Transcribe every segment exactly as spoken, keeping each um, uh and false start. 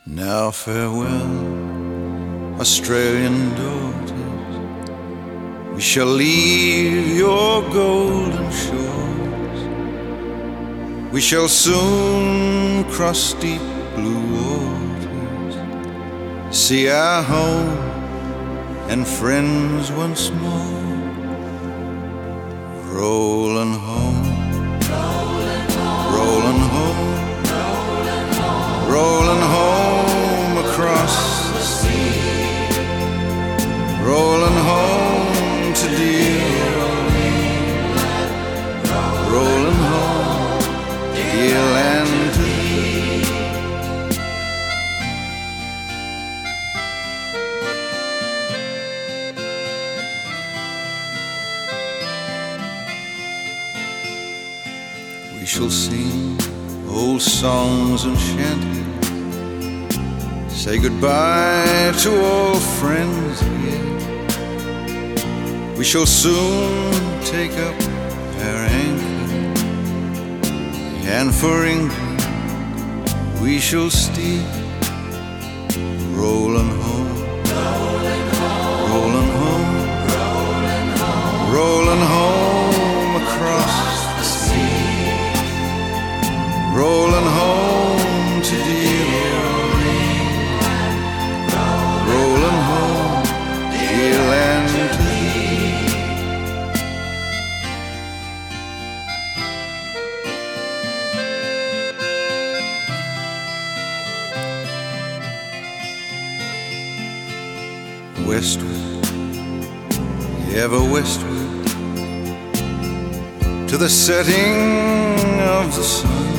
Now farewell, Australian daughters, we shall leave your golden shores. We shall soon cross deep blue waters, see our home and friends once more. Rolling home, rolling home, rolling home across the sea, rolling home to dear Orleans, rolling home, dear land to thee. We shall sing old songs and shanties, say goodbye to old friends here. We shall soon take up our anchor, and for England we shall steer. Rolling home, rolling home, rolling home across the sea, rolling home to dear Orleans, rolling home, dear land to thee. Westward, ever westward, to the setting of the sun,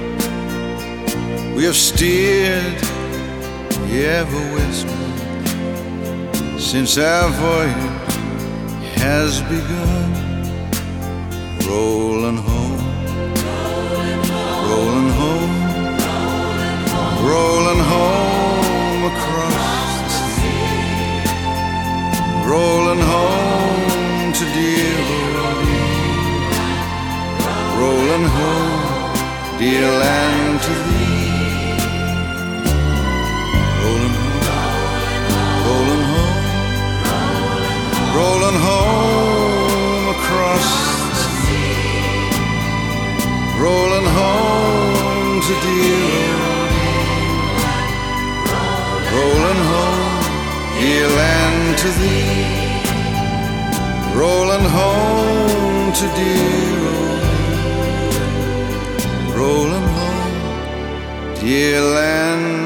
we have steered ever westward since our voyage has begun. Rolling home, rolling home, rolling home across the sea, rolling home to dear Orleans, rolling home, dear land to thee. Rolling home across the sea, rolling home to dear Orleans, rolling home, dear land to thee. Rolling home to dear Orleans, rolling home, dear land